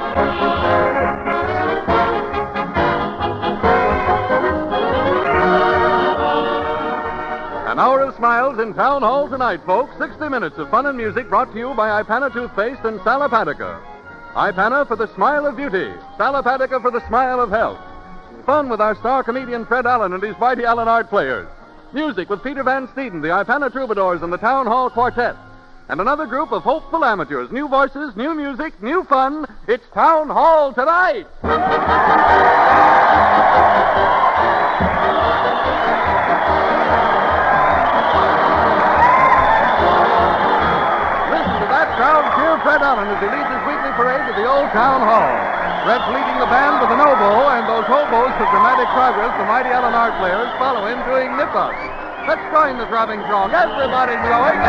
An hour of smiles in Town Hall tonight, folks. 60 minutes of fun and music brought to you by Ipana Toothpaste and Salapatica. Ipana for the smile of beauty. Salapatica for the smile of health. Fun with our star comedian Fred Allen and his Mighty Allen Art Players. Music with Peter Van Steeden, the Ipana Troubadours, and the Town Hall Quartet. And another group of hopeful amateurs. New voices, new music, new fun. It's Town Hall tonight. Fred Allen as he leads his weekly parade to the old town hall. Fred's leading the band with an oboe, and those hobos for dramatic progress, the Mighty Allen Art Players, follow him doing nip-ups. Let's join the throbbing throng. Everybody blowing.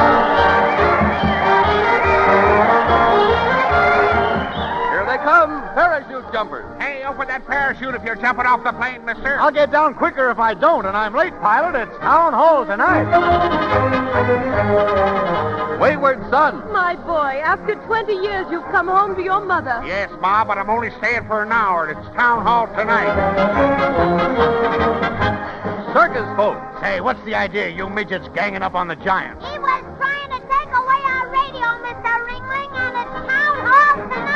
Here they come, parachute jumpers. Hey, open that parachute if you're jumping off the plane, mister. I'll get down quicker if I don't, and I'm late, pilot. It's Town Hall tonight. Wayward Son. My boy, after 20 years, you've come home to your mother. Yes, Ma, but I'm only staying for an hour. It's Town Hall tonight. Circus folks. Say, what's the idea, you midgets ganging up on the giants? He was trying to take away our radio, Mr. Ringling, and it's Town Hall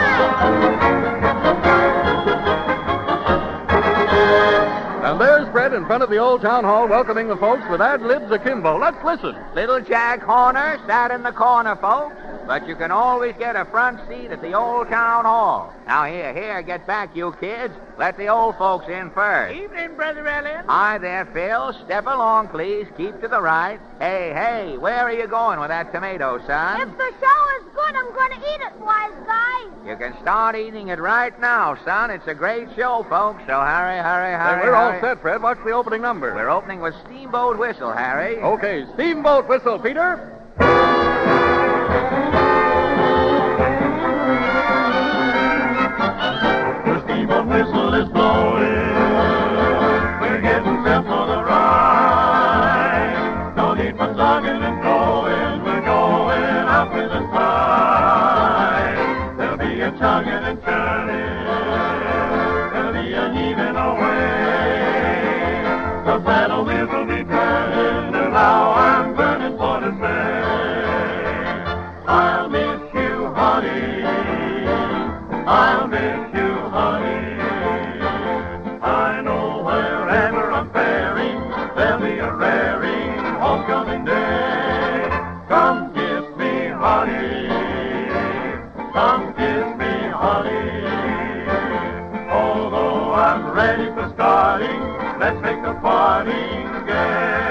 tonight. And there's Fred in front of the old town hall welcoming the folks with ad-libs akimbo. Let's listen. Little Jack Horner sat in the corner, folks, but you can always get a front seat at the old town hall. Now, here, get back, you kids. Let the old folks in first. Evening, Brother Allen. Hi there, Phil. Step along, please. Keep to the right. Hey, where are you going with that tomato, son? If the show is good, I'm going to eat it, wise guy. You can start eating it right now, son. It's a great show, folks, so hurry. Hey, we're all set, Fred. What's the opening number? We're opening with Steamboat Whistle, Harry. Okay, Steamboat Whistle, Peter. The steamboat whistle is blowing. We're getting set for the ride. No need for slugging and going. We're going up with a stride. There'll be a chugging and churning. There'll be a heaving away. The saddle wheels will be turning. And now I'm burning for the say. I'll miss you, honey. I'll miss you, honey. I know wherever I'm faring, there'll be a raring homecoming day. Come kiss me, honey. Come kiss me, honey. Although I'm ready for starting, let's make the parting gay.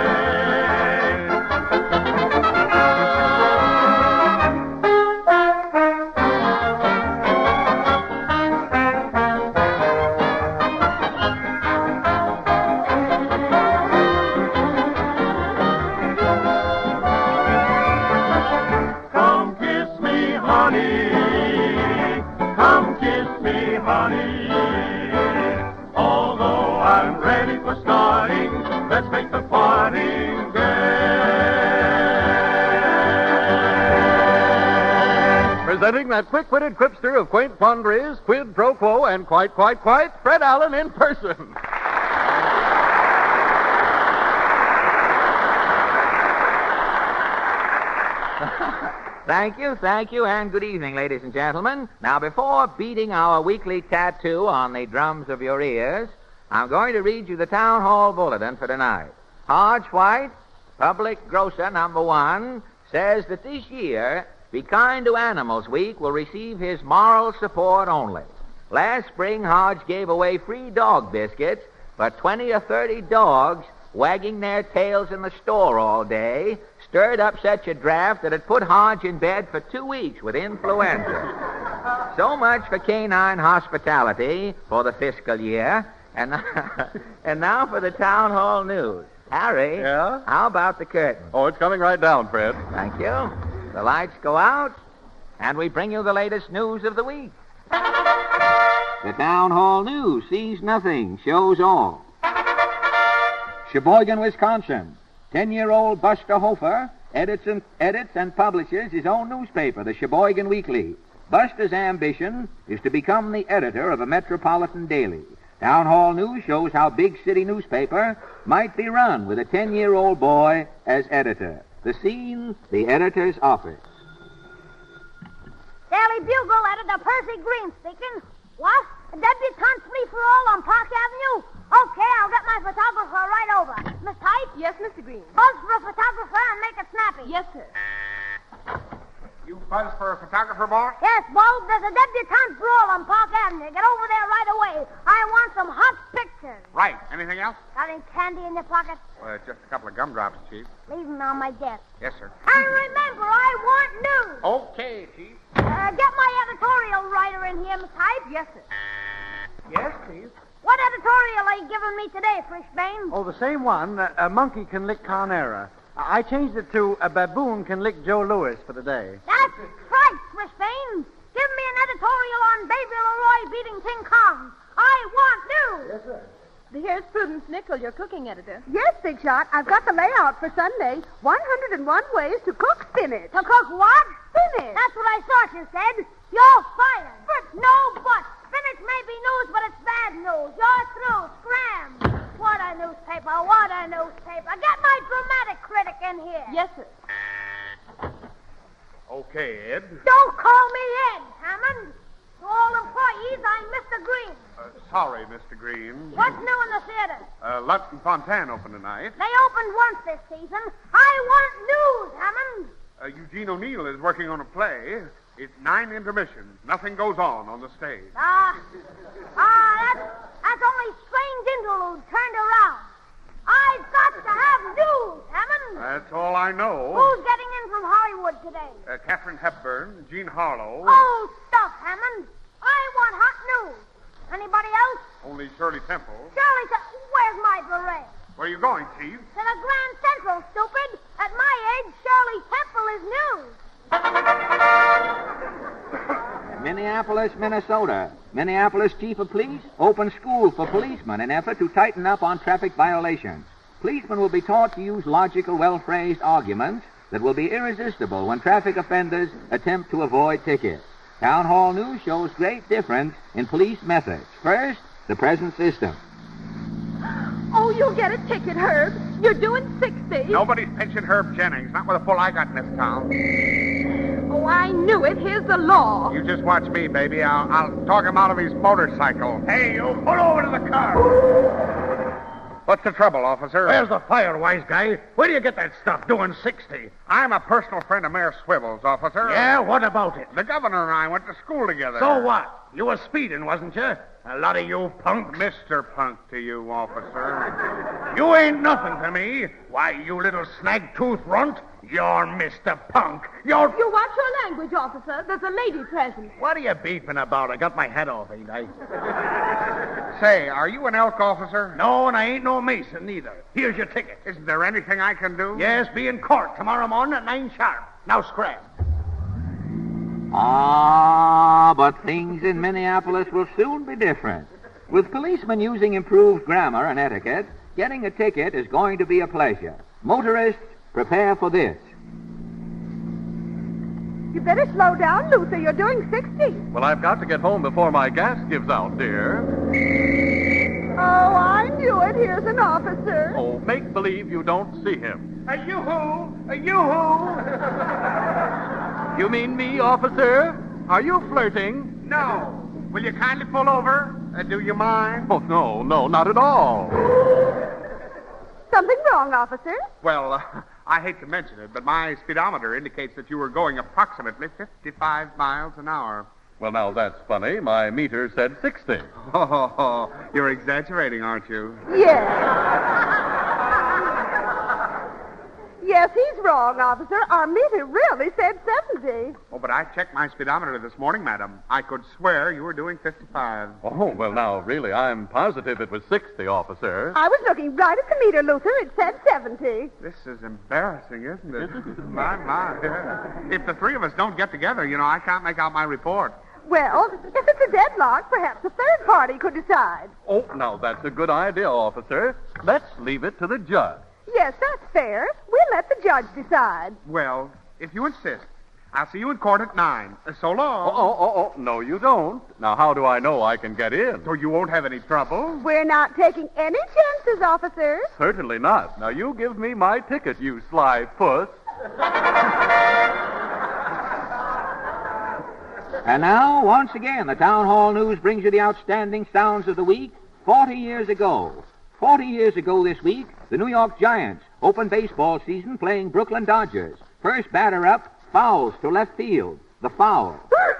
Although I'm ready for starting, let's make the parting gay. Presenting that quick-witted quipster of quaint quandaries, quid pro quo, and quite, Fred Allen in person. Thank you, and good evening, ladies and gentlemen. Now, before beating our weekly tattoo on the drums of your ears, I'm going to read you the Town Hall Bulletin for tonight. Hodge White, Public Grocer number 1, says that this year, Be Kind to Animals Week will receive his moral support only. Last spring, Hodge gave away free dog biscuits, but 20 or 30 dogs wagging their tails in the store all day stirred up such a draft that it put Hodge in bed for 2 weeks with influenza. So much for canine hospitality for the fiscal year. And now for the Town Hall news. Harry, Yeah? How about the curtain? Oh, it's coming right down, Fred. Thank you. The lights go out, and we bring you the latest news of the week. The Town Hall news sees nothing, shows all. Sheboygan, Wisconsin. 10-year-old Buster Hofer edits and publishes his own newspaper, the Sheboygan Weekly. Buster's ambition is to become the editor of a metropolitan daily. Town Hall News shows how big city newspaper might be run with a 10-year-old boy as editor. The scene, the editor's office. Daily Bugle editor Percy Green speaking. What? A debutante free-for-all on Park Avenue? Okay, I'll get my photographer right over. Miss Type? Yes, Mr. Green. Buzz for a photographer and make it snappy. Yes, sir. You buzz for a photographer, boy? Yes, Bo, there's a debutante brawl on Park Avenue. Get over there right away. I want some hot pictures. Right. Anything else? Got any candy in your pocket? Well, just a couple of gumdrops, Chief. Leave them on my desk. Yes, sir. And remember, I want news. Okay, Chief. Get my editorial writer in here, Miss Hyde. Yes, sir. Yes, Chief. What editorial are you giving me today, Fishbane? Oh, the same one. A monkey can lick Carnera. I changed it to a baboon can lick Joe Louis for the day. That's right, Fishbane. Give me an editorial on Baby Leroy beating King Kong. I want news. Yes, sir. Here's Prudence Nickel, your cooking editor. Yes, Big Shot. I've got the layout for Sunday. 101 ways to cook spinach. To cook what? Spinach. That's what I thought you said. You're fired. But no but. Spinach may be news, but it's bad news. You're through. Scram. What a newspaper. What a newspaper. Get my dramatic critic in here. Yes, sir. Okay, Ed. Don't call me Ed, Hammond. To all employees, I'm Mr. Green. Sorry, Mr. Green. What's new in the theater? Lutton Fontanne opened tonight. They opened once this season. I want news, Hammond. Eugene O'Neill is working on a play. It's 9 intermissions. Nothing goes on the stage. That's only strange interlude turned around. I've got to have news, Hammond. That's all I know. Who's getting in from Hollywood today? Katharine Hepburn, Jean Harlow. Oh, stuff, Hammond. I want hot news. Anybody else? Only Shirley Temple. Shirley, where's my beret? Where are you going, Chief? To the Grand Central, stupid. At my age, Shirley Temple is news. Minneapolis, Minnesota. Minneapolis Chief of Police opens school for policemen in effort to tighten up on traffic violations. Policemen will be taught to use logical, well-phrased arguments that will be irresistible when traffic offenders attempt to avoid tickets. Town Hall News shows great difference in police methods. First, the present system. Oh, you'll get a ticket, Herb. You're doing 60. Nobody's pinching Herb Jennings. Not with the pull I got in this town. Oh, I knew it. Here's the law. You just watch me, baby. I'll talk him out of his motorcycle. Hey, you pull over to the car. What's the trouble, officer? Where's the fire, wise guy? Where do you get that stuff doing 60? I'm a personal friend of Mayor Swivels, officer. Yeah, what about it? The governor and I went to school together. So what? You were speeding, wasn't you? A lot of you punks. Mr. Punk to you, officer. You ain't nothing to me. Why, you little snag-tooth runt. You're Mr. Punk. You watch your language, officer. There's a lady present. What are you beefing about? I got my head off, ain't I? Say, are you an elk officer? No, and I ain't no mason, neither. Here's your ticket. Isn't there anything I can do? Yes, be in court tomorrow morning at 9 sharp. Now scram. But things in Minneapolis will soon be different. With policemen using improved grammar and etiquette, getting a ticket is going to be a pleasure. Motorists, prepare for this. You better slow down, Luther. You're doing 60. Well, I've got to get home before my gas gives out, dear. Oh, I knew it. Here's an officer. Oh, make believe you don't see him. A yoo-hoo! A yoo-hoo! You mean me, officer? Are you flirting? No. Will you kindly pull over? Do you mind? Oh, no, not at all. Something wrong, officer? Well, I hate to mention it, but my speedometer indicates that you were going approximately 55 miles an hour. Well, now, that's funny. My meter said 60. Oh, you're exaggerating, aren't you? Yes. Yes, he's wrong, officer. Our meter really said 70. Oh, but I checked my speedometer this morning, madam. I could swear you were doing 55. Oh, well, now, really, I'm positive it was 60, officer. I was looking right at the meter, Luther. It said 70. This is embarrassing, isn't it? My. If the three of us don't get together, I can't make out my report. Well, if it's a deadlock, perhaps a third party could decide. Oh, now, that's a good idea, officer. Let's leave it to the judge. Yes, that's fair. We'll let the judge decide. Well, if you insist, I'll see you in court at 9. So long. Oh, no, you don't. Now, how do I know I can get in? So you won't have any trouble? We're not taking any chances, officers. Certainly not. Now, you give me my ticket, you sly puss. And now, once again, the Town Hall News brings you the outstanding sounds of the week 40 years ago. 40 years ago this week, the New York Giants opened baseball season playing Brooklyn Dodgers. First batter up, fouls to left field. The foul.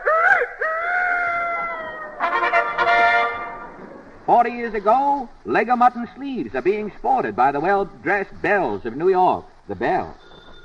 40 years ago, leg of mutton sleeves are being sported by the well-dressed belles of New York. The belle.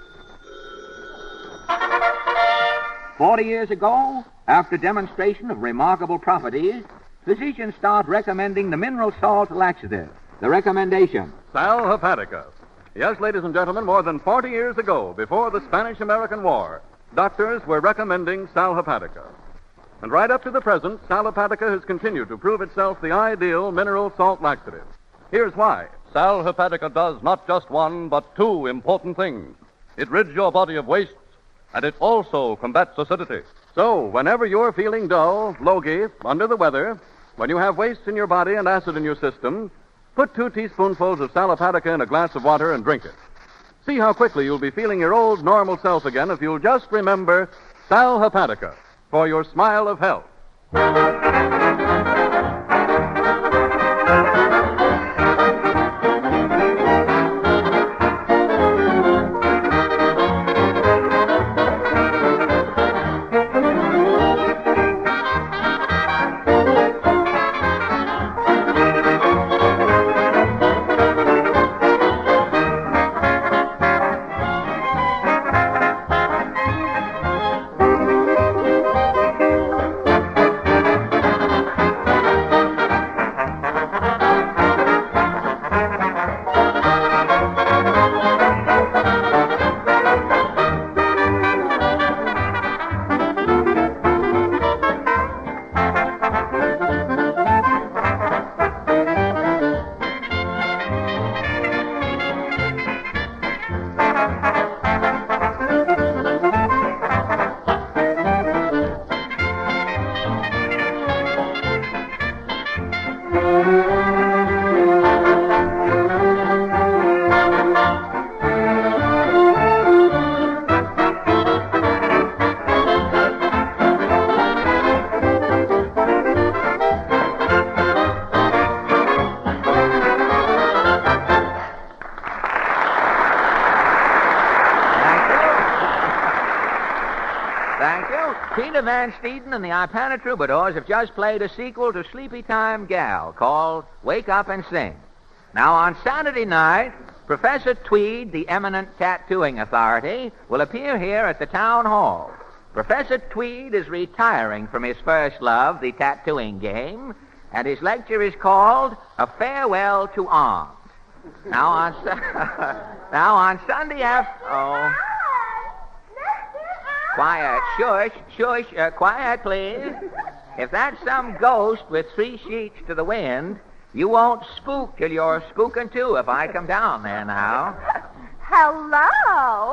40 years ago, after demonstration of remarkable properties, physicians start recommending the mineral salt laxative. The recommendation. Sal Hepatica. Yes, ladies and gentlemen, more than 40 years ago, before the Spanish-American War, doctors were recommending Sal Hepatica. And right up to the present, Sal Hepatica has continued to prove itself the ideal mineral salt laxative. Here's why. Sal Hepatica does not just one, but two important things. It rids your body of wastes, and it also combats acidity. So, whenever you're feeling dull, logy, under the weather, when you have wastes in your body and acid in your system, put 2 teaspoonfuls of Sal Hepatica in a glass of water and drink it. See how quickly you'll be feeling your old normal self again if you'll just remember Sal Hepatica for your smile of health. Peter Van Steeden and the Ipana Troubadours have just played a sequel to Sleepy Time Gal called Wake Up and Sing. Now, on Saturday night, Professor Tweed, the eminent tattooing authority, will appear here at the Town Hall. Professor Tweed is retiring from his first love, the tattooing game, and his lecture is called A Farewell to Arms. Now, on Sunday after... Oh. Quiet. Shush. Quiet, please. If that's some ghost with 3 sheets to the wind, you won't spook till you're spooking too if I come down there now. Hello.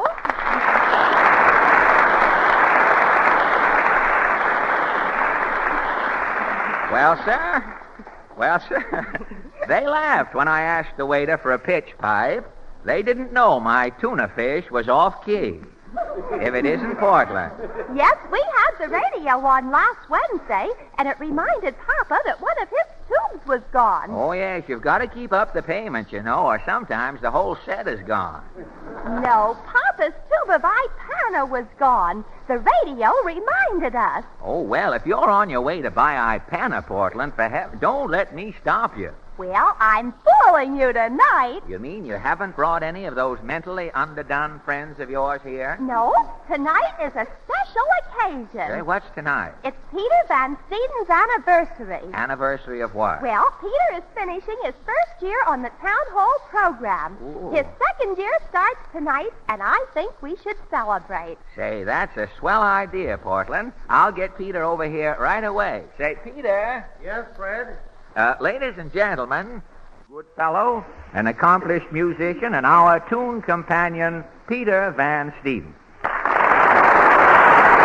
Well, sir, they laughed when I asked the waiter for a pitch pipe. They didn't know my tuna fish was off key. If it isn't Portland. Yes, we had the radio on last Wednesday, and it reminded Papa that one of his tubes was gone. Oh, yes, you've got to keep up the payment, you know, or sometimes the whole set is gone. No, Papa's tube of Ipana was gone. The radio reminded us. Oh, well, if you're on your way to buy Ipana, Portland, don't let me stop you. Well, I'm fooling you tonight. You mean you haven't brought any of those mentally underdone friends of yours here? No, tonight is a special occasion. Say, what's tonight? It's Peter Van Steeden's anniversary. Anniversary of what? Well, Peter is finishing his first year on the Town Hall program. Ooh. His second year starts tonight, and I think we should celebrate. Say, that's a swell idea, Portland. I'll get Peter over here right away. Say, Peter. Yes, Fred? Ladies and gentlemen, good fellow, an accomplished musician, and our tune companion, Peter Van Steeden.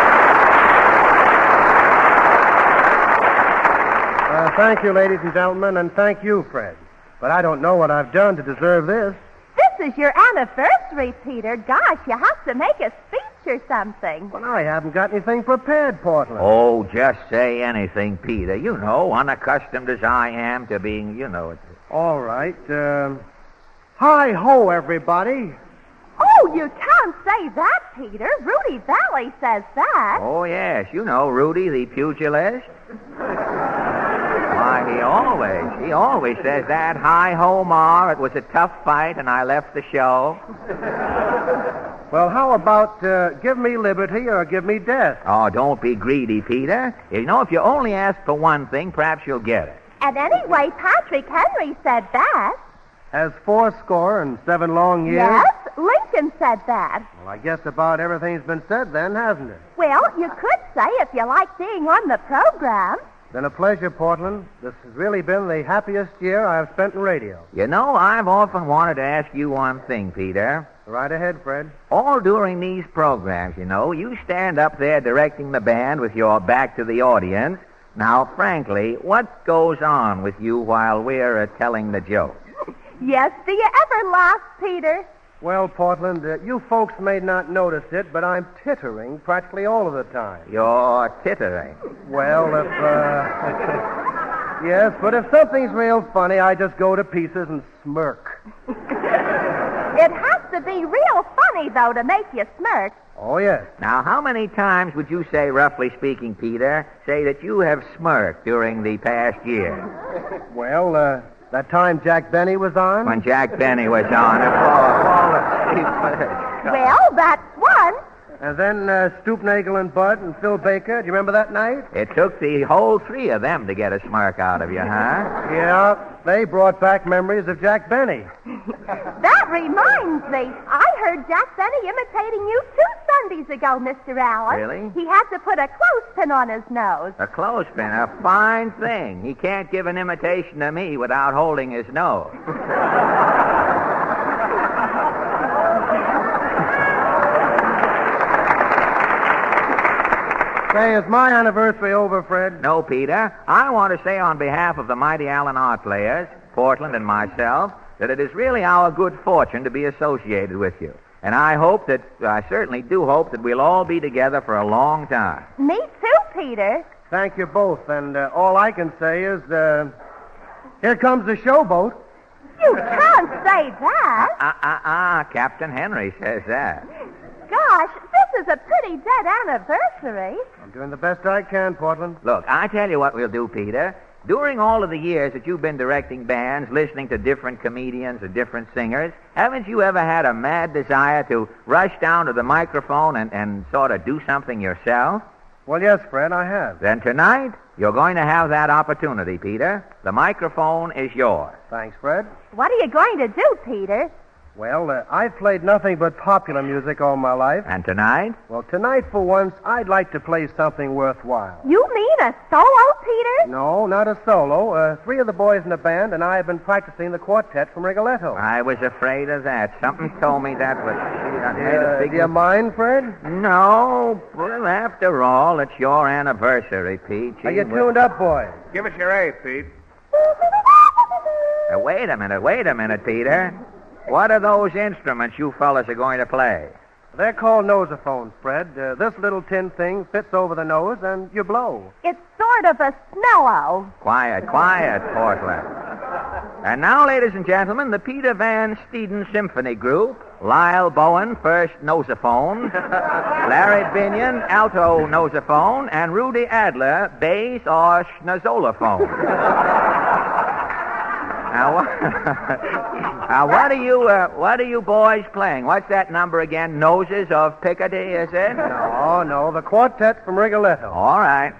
thank you, ladies and gentlemen, and thank you, Fred. But I don't know what I've done to deserve this. This is your anniversary, Peter. Gosh, you have to make a speech or something. Well, I haven't got anything prepared, Portland. Oh, just say anything, Peter. You know, unaccustomed as I am to being, All right. Hi-ho, everybody. Oh, you can't say that, Peter. Rudy Valley says that. Oh, yes. You know Rudy, the pugilist. Why, he always says that. Hi-ho, Ma, it was a tough fight, and I left the show. Well, how about give me liberty or give me death? Oh, don't be greedy, Peter. You know, if you only ask for one thing, perhaps you'll get it. And anyway, Patrick Henry said that. Has 77 long years? Yes, Lincoln said that. Well, I guess about everything's been said then, hasn't it? Well, you could say if you like being on the program. Been a pleasure, Portland. This has really been the happiest year I've spent in radio. You know, I've often wanted to ask you one thing, Peter. Right ahead, Fred. All during these programs, you stand up there directing the band with your back to the audience. Now, frankly, what goes on with you while we're telling the joke? Yes, do you ever laugh, Peter? Well, Portland, you folks may not notice it, but I'm tittering practically all of the time. You're tittering? Well, if, yes, but if something's real funny, I just go to pieces and smirk. It has to be real funny, though, to make you smirk. Oh, yes. Now, how many times would you say, roughly speaking, Peter, say that you have smirked during the past year? Well, that time Jack Benny was on? When Jack Benny was on. Well, that's one. And then Stoopnagel and Bud and Phil Baker. Do you remember that night? It took the whole three of them to get a smirk out of you, huh? Yeah, they brought back memories of Jack Benny. That reminds me. I heard Jack Benny imitating you 2 Sundays ago, Mr. Allen. Really? He had to put a clothespin on his nose. A clothespin, a fine thing. He can't give an imitation of me without holding his nose. Say, is my anniversary over, Fred? No, Peter. I want to say on behalf of the mighty Allen Art Players, Portland and myself, that it is really our good fortune to be associated with you. And I certainly do hope that we'll all be together for a long time. Me too, Peter. Thank you both. And all I can say is, here comes the showboat. You can't say that. Captain Henry says that. Gosh, this is a pretty dead anniversary. I'm doing the best I can, Portland. Look, I tell you what we'll do, Peter. During all of the years that you've been directing bands, listening to different comedians and different singers, haven't you ever had a mad desire to rush down to the microphone and sort of do something yourself? Well, yes, Fred, I have. Then tonight, you're going to have that opportunity, Peter. The microphone is yours. Thanks, Fred. What are you going to do, Peter? Well, I've played nothing but popular music all my life. And tonight? Well, tonight, for once, I'd like to play something worthwhile. You mean a solo, Peter? No, not a solo. 3 of the boys in the band and I have been practicing the quartet from Rigoletto. I was afraid of that. Something told me that was... Do you mind, Fred? No. Well, after all, it's your anniversary, Pete. Are you tuned up, boys? Give us your A, Pete. Wait a minute, Peter. What are those instruments you fellas are going to play? They're called nosophones, Fred. This little tin thing fits over the nose and you blow. It's sort of a smello. Quiet, Portland. And now, ladies and gentlemen, the Peter Van Steeden Symphony Group. Lyle Bowen, first nosophone. Larry Binion, alto nosophone. And Rudy Adler, bass or schnozolophone. Now, what are you boys playing? What's that number again? Noses of Picardy, is it? No, the quartet from Rigoletto. All right.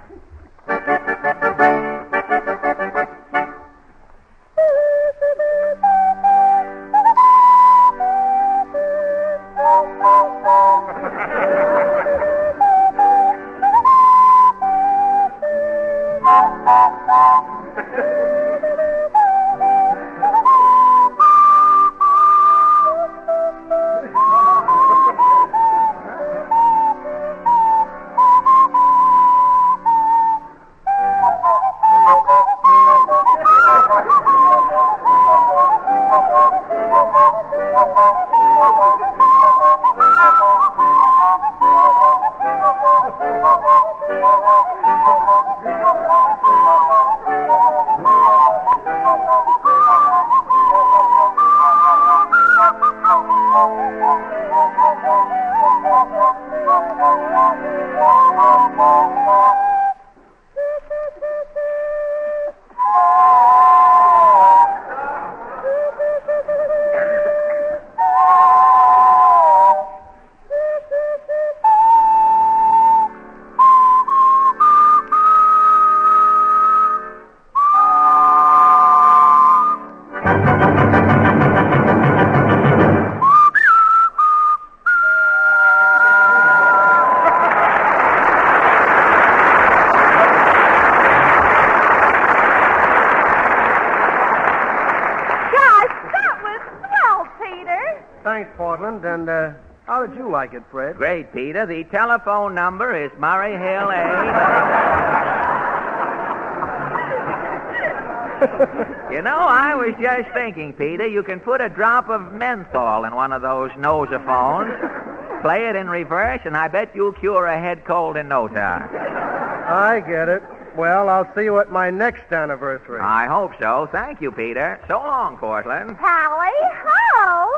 Thanks, Portland. And how did you like it, Fred? Great, Peter. The telephone number is Murray Hill A. You know, I was just thinking, Peter, you can put a drop of menthol in one of those nosophones, play it in reverse, and I bet you'll cure a head cold in no time. I get it. Well, I'll see you at my next anniversary. I hope so. Thank you, Peter. So long, Portland. Tally-ho!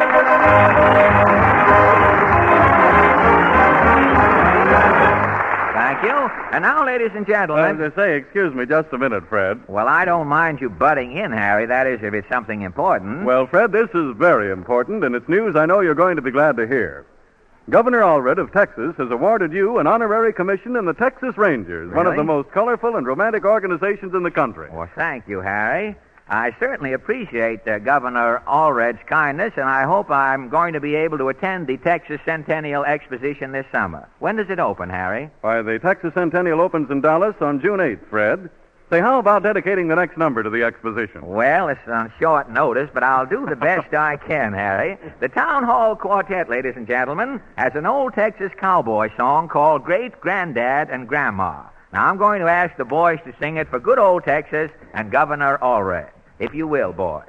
Thank you. And now, ladies and gentlemen... excuse me just a minute, Fred. Well, I don't mind you butting in, Harry. That is, if it's something important. Well, Fred, this is very important, and it's news I know you're going to be glad to hear. Governor Allred of Texas has awarded you an honorary commission in the Texas Rangers, one of the most colorful and romantic organizations in the country. Well, thank you, Harry. I certainly appreciate Governor Allred's kindness, and I hope I'm going to be able to attend the Texas Centennial Exposition this summer. When does it open, Harry? Why, the Texas Centennial opens in Dallas on June 8th, Fred. Say, how about dedicating the next number to the exposition? Well, it's on short notice, but I'll do the best I can, Harry. The Town Hall Quartet, ladies and gentlemen, has an old Texas cowboy song called Great Granddad and Grandma. Now, I'm going to ask the boys to sing it for good old Texas and Governor Allred. If you will, boys.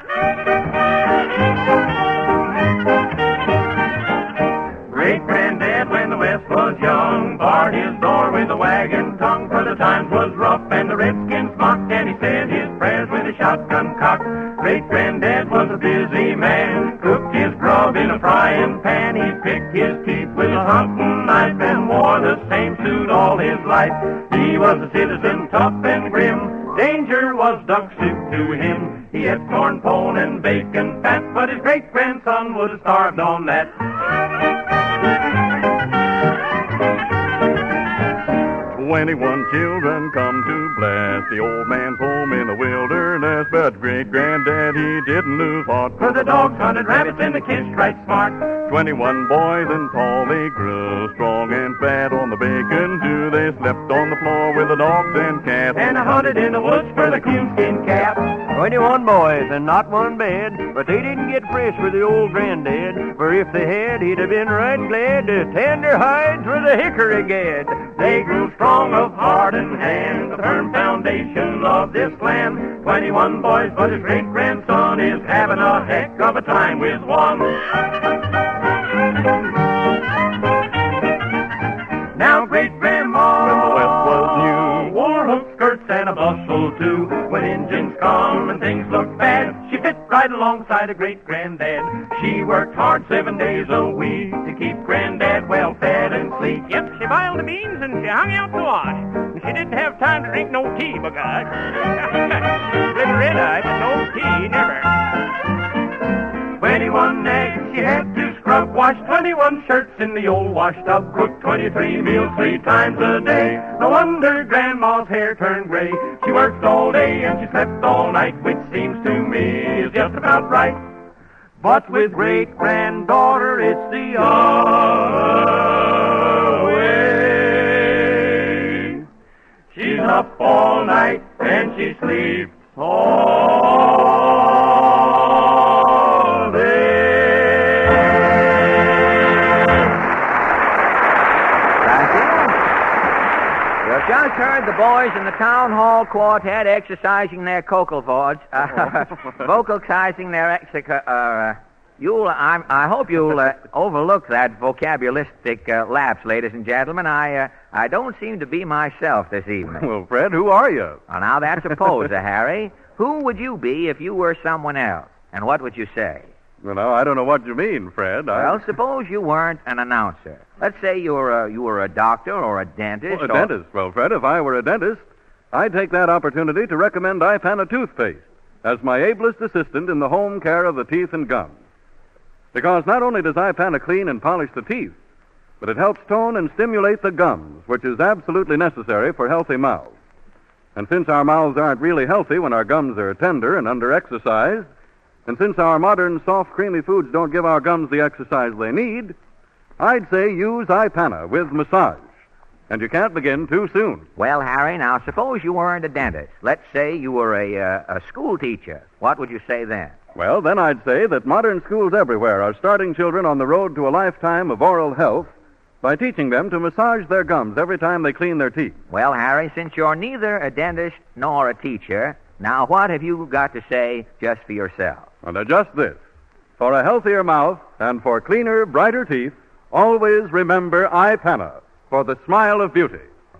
Great granddad, when the West was young, barred his door with a wagon tongue, for the times was rough and the redskins mocked, and he said his prayers with a shotgun cocked. Great granddad was a busy man, cooked his grub in a frying pan. He picked his teeth with a hunting knife and wore the same suit all his life. He was a citizen tough and grim. Danger was duck soup to him. He had corn pone and bacon fat, but his great-grandson would have starved on that. 21 children come to bless the old man's home in the wilderness, but great-granddad, he didn't lose heart. For the dogs hunted rabbits and the kids right smart. 21 boys and tall they grew, strong and fat on the bacon too. They slept on the floor with the dogs and cats, and hunted in the woods for the coonskin cap. 21 boys and not one bed, but they didn't get fresh with the old granddad, for if they had, he'd have been right glad to tan their hides with a hickory gad. They grew strong of heart and hand, the firm foundation of this land. 21 boys, but his great-grandson is having a heck of a time with one. Now great-grandma, when the West was new, wore hook skirts and a bustle too. When engines come and things look bad, she fit right alongside of great-granddad. She worked hard 7 days a week to keep granddad well fed and sleek. Yep, she boiled the beans and she hung out the wash. And she didn't have time to drink no tea, because red-eyed, but no tea, never. 21 eggs she had to scrub, wash 21 shirts in the old wash tub, cook 23 meals 3 times a day. No wonder Grandma's hair turned gray. She worked all day and she slept all night, which seems to me is just about right. But with great-granddaughter, it's the other way. She's up all night and she sleeps all day. You've just heard the boys in the Town Hall Quartet exercising their vocalizing their I hope you'll overlook that vocabulistic lapse, ladies and gentlemen. I don't seem to be myself this evening. Well, Fred, who are you? Well, now that's a poser, Harry. Who would you be if you were someone else? And what would you say? Well, now, I don't know what you mean, Fred. Well, suppose you weren't an announcer. Let's say you were a doctor or a dentist. Well, a dentist. Well, Fred, if I were a dentist, I'd take that opportunity to recommend Ipana toothpaste as my ablest assistant in the home care of the teeth and gums. Because not only does Ipana clean and polish the teeth, but it helps tone and stimulate the gums, which is absolutely necessary for healthy mouths. And since our mouths aren't really healthy when our gums are tender and under-exercised, and since our modern soft, creamy foods don't give our gums the exercise they need, I'd say use Ipana with massage. And you can't begin too soon. Well, Harry, now suppose you weren't a dentist. Let's say you were a school teacher. What would you say then? Well, then I'd say that modern schools everywhere are starting children on the road to a lifetime of oral health by teaching them to massage their gums every time they clean their teeth. Well, Harry, since you're neither a dentist nor a teacher, now what have you got to say just for yourself? Well, now just this. For a healthier mouth and for cleaner, brighter teeth, always remember Ipana for the smile of beauty.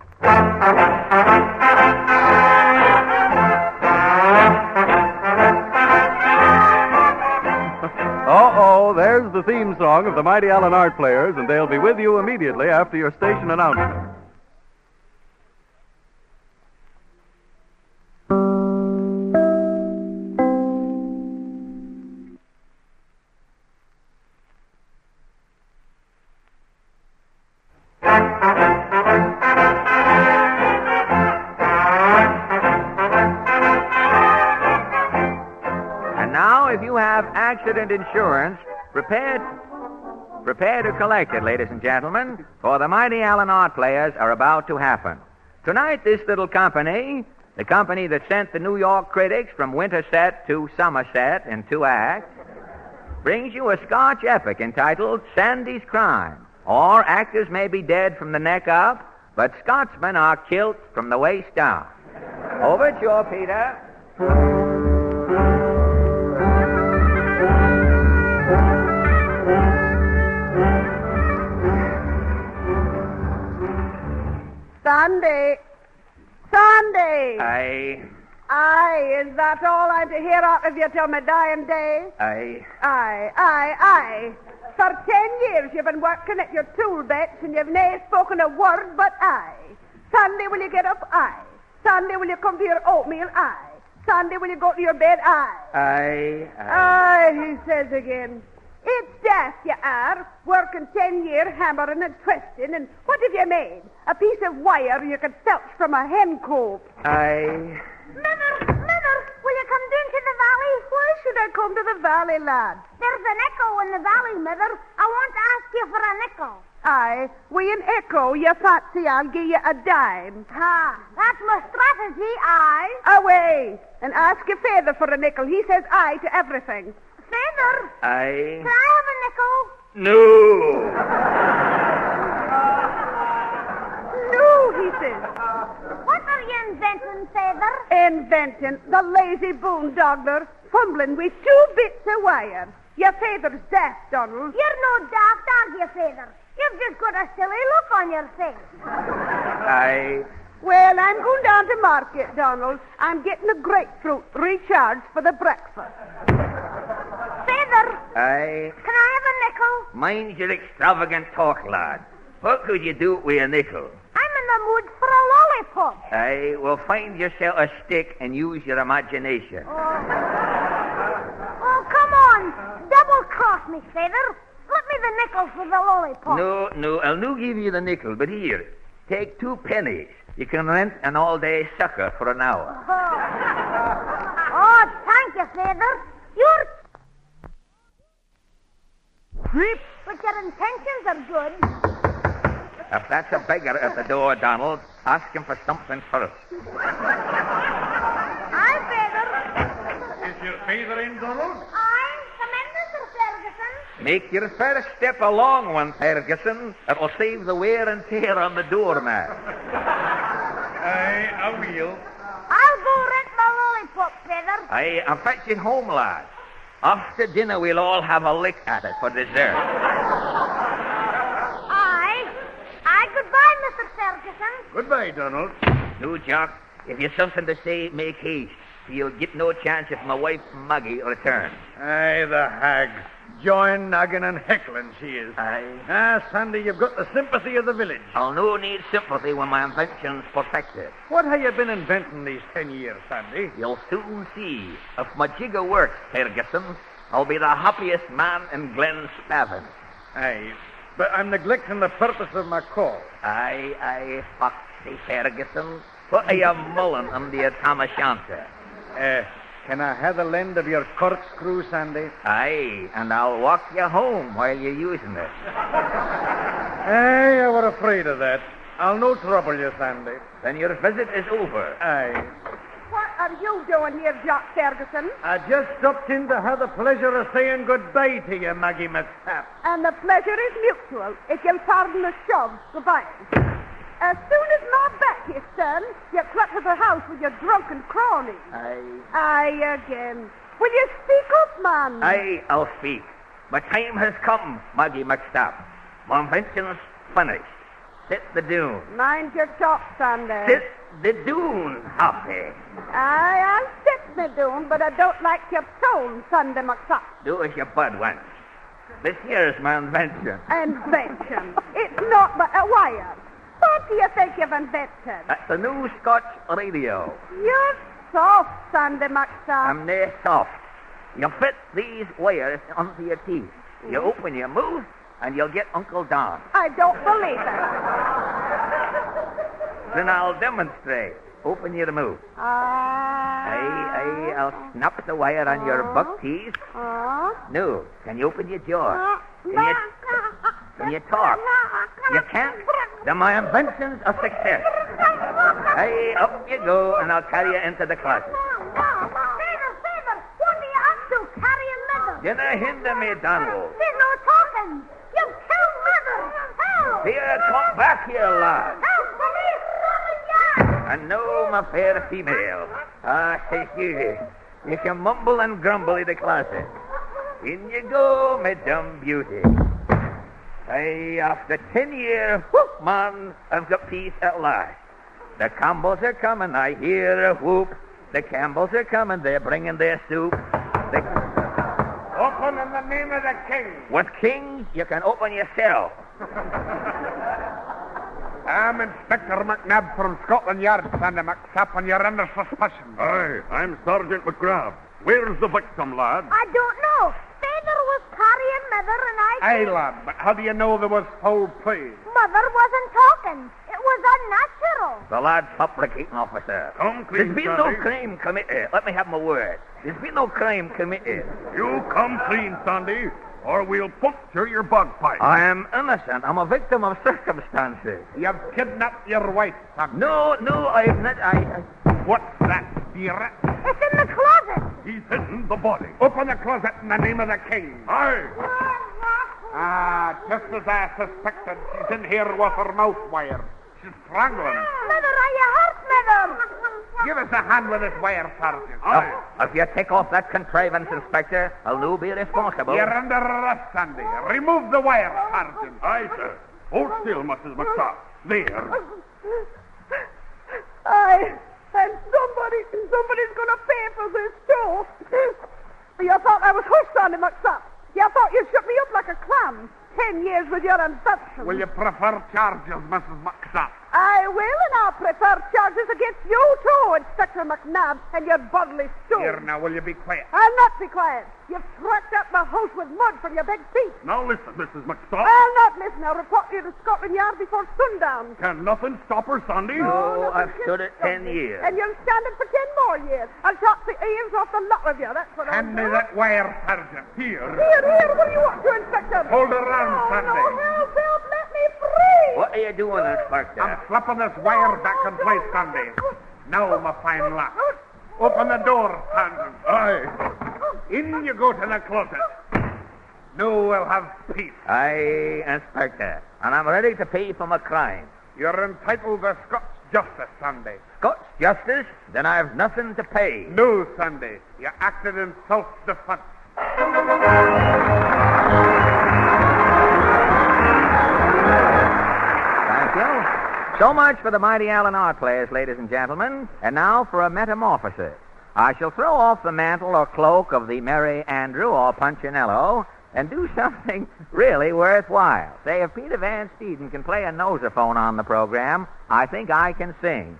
Uh-oh, there's the theme song of the Mighty Allen Art Players, and they'll be with you immediately after your station announcement. Accident insurance, prepare to collect it, ladies and gentlemen, for the Mighty Allen Art Players are about to happen. Tonight, this little company, the company that sent the New York critics from Winterset to Somerset in 2 acts, brings you a Scotch epic entitled Sandy's Crime, or actors may be dead from the neck up, but Scotsmen are killed from the waist down. Overture, Peter. Sandy! Sandy! Aye, is that all I'm to hear out of you till my dying day? Aye. For 10 years you've been working at your tool bench and you've never spoken a word but aye. Sunday, will you get up? Aye. Sunday, will you come to your oatmeal? Aye. Sunday, will you go to your bed? Aye. Aye, he says again. It's death, you are, working 10 years hammering and twisting, and what have you made? A piece of wire you could filch from a hen coop. Aye. Mother, will you come down to the valley? Why should I come to the valley, lad? There's an echo in the valley, Mother. I want to ask you for a nickel. Aye, with an echo, you fancy I'll give you a dime. Ha, that's my strategy, aye. Away, and ask your father for a nickel. He says aye to everything. Father? Aye. Can I have a nickel? No. No, he says. What are you inventing, Father? Inventing the lazy boondoggler, fumbling with 2 bits of wire. Your father's daft, Donald. You're no daft, are you, Father? You've just got a silly look on your face. Aye. Well, I'm going down to market, Donald. I'm getting a grapefruit recharged for the breakfast. Father? Aye. Can I have a nickel? Mind your extravagant talk, lad. What could you do with a nickel? I'm in the mood for a lollipop. Aye, well, find yourself a stick and use your imagination. Oh, come on. Double-cross me, Father. Slip me the nickel for the lollipop. No, I'll no give you the nickel, but here, take 2 pennies. You can rent an all-day sucker for an hour. Oh, thank you, Father. You're... Creep. But your intentions are good. If that's a beggar at the door, Donald, ask him for something first. Aye, Father. Is your father in, Donald? Aye. Come in, Mr. Ferguson. Make your first step a long one, Ferguson. It'll save the wear and tear on the doormat. Aye, I will. I'll go rent my lollipop, Father. Aye, I'm fetching home, lad. After dinner, we'll all have a lick at it for dessert. Aye, goodbye, Mr. Ferguson. Goodbye, Donald. No, Jock, if you've something to say, make haste. You'll get no chance if my wife Maggie returns. Aye, the hag. Join nagging and heckling she is. Aye. Ah, Sandy, you've got the sympathy of the village. I'll no need sympathy when my invention's perfected. What have you been inventing these 10 years, Sandy? You'll soon see. If my jigger works, Ferguson, I'll be the happiest man in Glen Spavin. Aye, but I'm neglecting the purpose of my call. Aye, Foxy Ferguson. What are you mulling under your tam o' shanter? Can I have the lend of your corkscrew, Sandy? Aye, and I'll walk you home while you're using it. Aye, I were afraid of that. I'll no trouble you, Sandy. Then your visit is over. Aye. What are you doing here, Jock Ferguson? I just stopped in to have the pleasure of saying goodbye to you, Maggie McSap. And the pleasure is mutual, if you'll pardon the shove. Goodbye. As soon as my back is turned, you clutter the house with your drunken cronies. Aye again. Will you speak up, man? Aye, I'll speak. My time has come, Maggie McStap. My invention's finished. Sit the dune. Mind your talk, Sandy. Sit the dune, Happy. Aye, I'll sit me doon, but I don't like your tone, Sandy McSap. Do as your bud wants. This here's my invention. Invention. It's not but a wire. What do you think you've invented? That's a new Scotch radio. You're soft, Sandy McSap. I'm nae soft. You fit these wires onto your teeth. You open your mouth, and you'll get Uncle Don. I don't believe it. Then I'll demonstrate. Open your mouth. Aye, I'll snap the wire on your buck teeth. No, can you open your jaw? Can you talk? You can't? Then my invention's a success. Hey, up you go, and I'll carry you into the closet. Favor, what are you up to, carrying leather? Dinna hinder me, Donald. There's no talking. You've killed leather. Help! Here, come back here, lad. Help, police, Scotland Yard! And no, my fair female. Say you. You can mumble and grumble in the closet. In you go, my dumb beauty. Hey, after 10 years, whoop, man, I've got peace at last. The Campbells are coming, I hear a whoop. The Campbells are coming, they're bringing their soup. Open in the name of the king. With kings, you can open yourself. I'm Inspector McNabb from Scotland Yard, Sandy McSap, and you're under suspicion. Aye, I'm Sergeant McGrath. Where's the victim, lad? I don't know. Father was carrying Mother and I... Aye, lad, but how do you know there was foul play? Mother wasn't talking. It was unnatural. The lad's fabricating, officer. Come clean, There's been Sandy. no crime committed. Let me have my word. There's been no crime committed. You come clean, Sandy, or we'll puncture your bagpipe. I am innocent. I'm a victim of circumstances. You've kidnapped your wife, son. No, I've not. What's that, spirit? It's in the closet. He's hidden the body. Open the closet in the name of the king. Aye. Just as I suspected, she's in here with her mouth wire. She's strangling. Mother, are you hurt, Mother? Give us a hand with this wire, Sergeant. Aye. If you take off that contrivance, Inspector, I'll no be responsible. You're under arrest, Sandy. Remove the wire, Sergeant. Aye, sir. Hold still, Mrs. McSap. There. Aye, and somebody's going to pay for this, too. You thought I was hooked, Sandy McSap. You thought you'd shut me up like a clam. 10 years with your invention. Will you prefer charges, Mrs. McSap? I will, and I'll prefer charges against you, too, Inspector McNabb, and your bodily stool. Here, now, will you be quiet? I'll not be quiet. You've tracked up my house with mud from your big feet. Now listen, Mrs. McSap. I'll not listen. I'll report you to Scotland Yard before sundown. Can nothing stop her, Sandy? No, I've stood it 10 years. And you'll stand it for 10 more years. I'll chop the ears off the lot of you. That's what I'll Hand me do. that wire, Sergeant. Here. Here, what do you want to, Inspector? Hold her round, Sandy. No, help, let me free. What are you doing, Inspector? I'm slipping this wire back in place, Sandy. Now, my fine lad. Open the door, Sergeant. Aye. In you go to the closet. Now we'll have peace. Aye, Inspector. And I'm ready to pay for my crime. You're entitled to Scots justice, Sandy. Scots justice? Then I've nothing to pay. No, Sandy. You acted in self-defense. Thank you. So much for the mighty Allen Art Players, ladies and gentlemen. And now for a metamorphosis. I shall throw off the mantle or cloak of the Merry Andrew or Punchinello and do something really worthwhile. Say, if Peter Van Steeden can play a nosophone on the program, I think I can sing.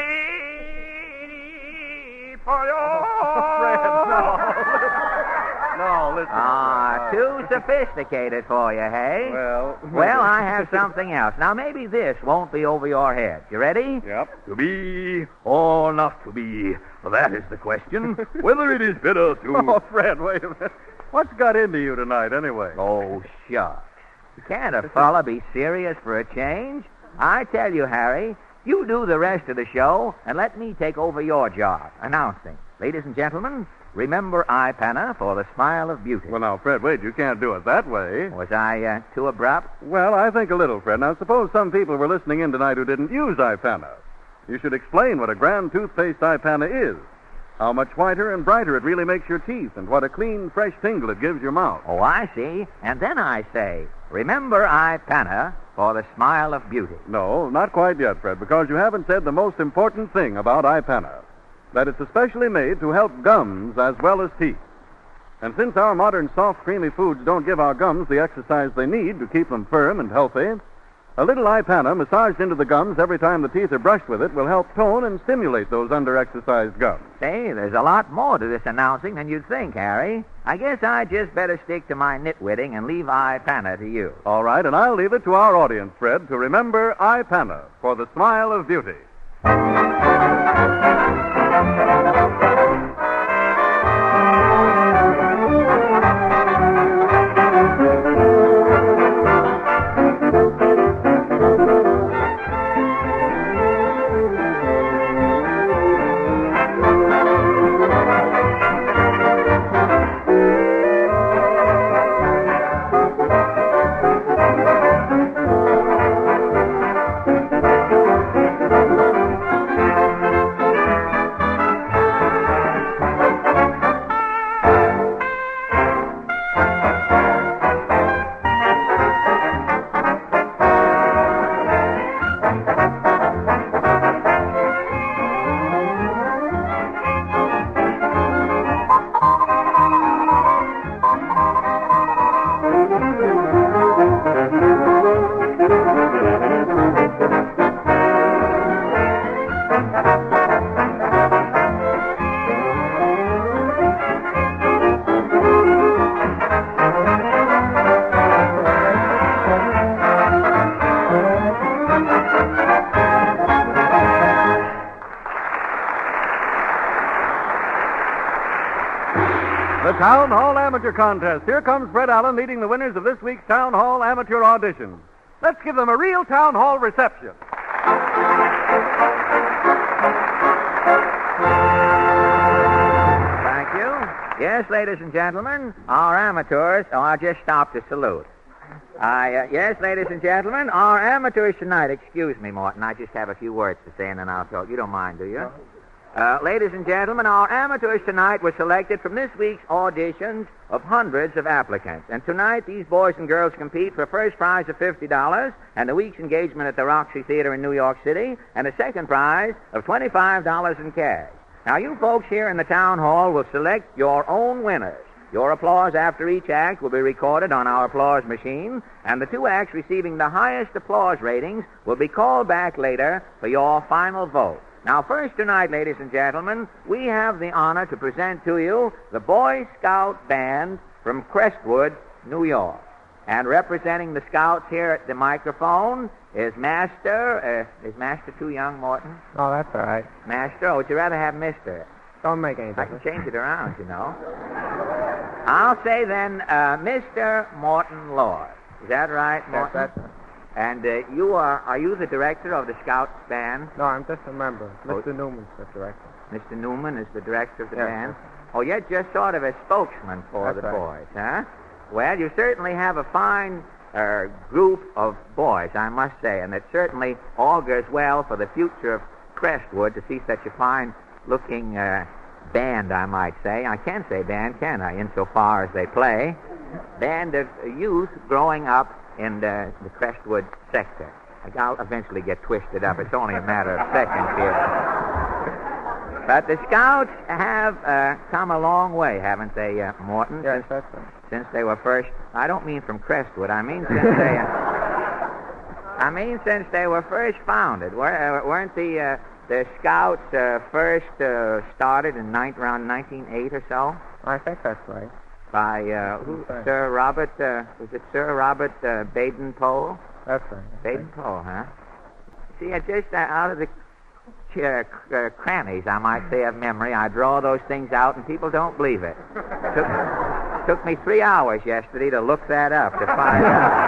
No, listen. Too sophisticated for you, hey? Well, I have something else. Now, maybe this won't be over your head. You ready? Yep. To be or not to be, that is the question. Whether it is better to... Oh, Fred, wait a minute. What's got into you tonight, anyway? Oh, shucks. Can't a fella be serious for a change? I tell you, Harry, you do the rest of the show, and let me take over your job. Announcing. Ladies and gentlemen, remember Ipana for the smile of beauty. Well, now, Fred, wait, you can't do it that way. Was I too abrupt? Well, I think a little, Fred. Now, suppose some people were listening in tonight who didn't use Ipana. You should explain what a grand toothpaste Ipana is, how much whiter and brighter it really makes your teeth, and what a clean, fresh tingle it gives your mouth. Oh, I see. And then I say, remember Ipana for the smile of beauty. No, not quite yet, Fred, because you haven't said the most important thing about Ipana, that it's especially made to help gums as well as teeth. And since our modern soft, creamy foods don't give our gums the exercise they need to keep them firm and healthy, a little Ipana massaged into the gums every time the teeth are brushed with it will help tone and stimulate those under-exercised gums. Say, there's a lot more to this announcing than you'd think, Harry. I guess I just better stick to my nitwitting and leave Ipana to you. All right, and I'll leave it to our audience, Fred, to remember Ipana for the smile of beauty. The Town Hall Amateur Contest. Here comes Fred Allen leading the winners of this week's Town Hall Amateur Audition. Let's give them a real Town Hall reception. Thank you. Yes, ladies and gentlemen, our amateurs... Oh, I'll just stop to salute. Yes, ladies and gentlemen, our amateurs tonight... Excuse me, Morton, I just have a few words to say and then I'll talk. You don't mind, do you? Ladies and gentlemen, our amateurs tonight were selected from this week's auditions of hundreds of applicants. And tonight, these boys and girls compete for a first prize of $50 and a week's engagement at the Roxy Theater in New York City and a second prize of $25 in cash. Now, you folks here in the town hall will select your own winners. Your applause after each act will be recorded on our applause machine, and the two acts receiving the highest applause ratings will be called back later for your final vote. Now, first tonight, ladies and gentlemen, we have the honor to present to you the Boy Scout Band from Crestwood, New York. And representing the Scouts here at the microphone is Master. Is Master too young, Morton? Oh, that's all right. Master, or would you rather have Mister? Don't make any I difference. can change it around, you know. I'll say then, Mr. Morton Lord. Is that right, Morton? That's right. And you are you the director of the Scouts band? No, I'm just a member. Mr. Newman's the director. Mr. Newman is the director of the Yes, band? sir. Oh, you're just sort of a spokesman for That's the right. boys, huh? Well, you certainly have a fine group of boys, I must say, and it certainly augurs well for the future of Crestwood to see such a fine-looking band, I might say. I can say band, can I, insofar as they play. Band of youth growing up in the Crestwood sector. I'll eventually get twisted up. It's only a matter of seconds here. But the Scouts have come a long way, haven't they, Morton? Yes, that's right. Since they were first... I don't mean from Crestwood. I mean since they were first founded. Weren't the Scouts first started in around 1908 or so? I think that's right. By Sir Robert, was it Sir Robert Baden-Powell? That's right. Baden-Powell, huh? See, just out of the crannies, I might say, of memory, I draw those things out, and people don't believe it. Took me 3 hours yesterday to look that up, to find out.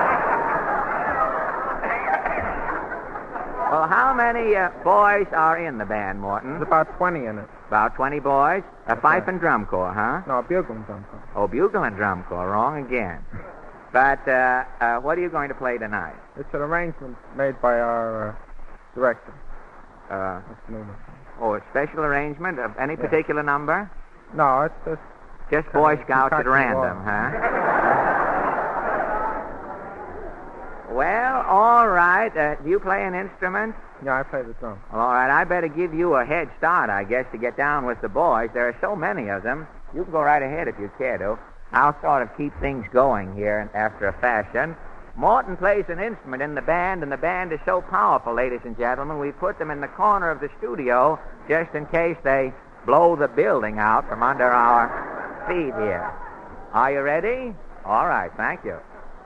Well, how many boys are in the band, Morton? There's about 20 in it. About 20 boys? A fife and drum corps, huh? No, a bugle and drum corps. Oh, bugle and drum corps. Wrong again. But what are you going to play tonight? It's an arrangement made by our director. A special arrangement of any particular number? No, it's just Boy Scouts at random, huh? Well, all right. Do you play an instrument? Yeah, I play the drum. Well, all right. I better give you a head start, I guess, to get down with the boys. There are so many of them. You can go right ahead if you care to. I'll sort of keep things going here after a fashion. Morton plays an instrument in the band, and the band is so powerful, ladies and gentlemen, we put them in the corner of the studio just in case they blow the building out from under our feet here. Are you ready? All right, thank you.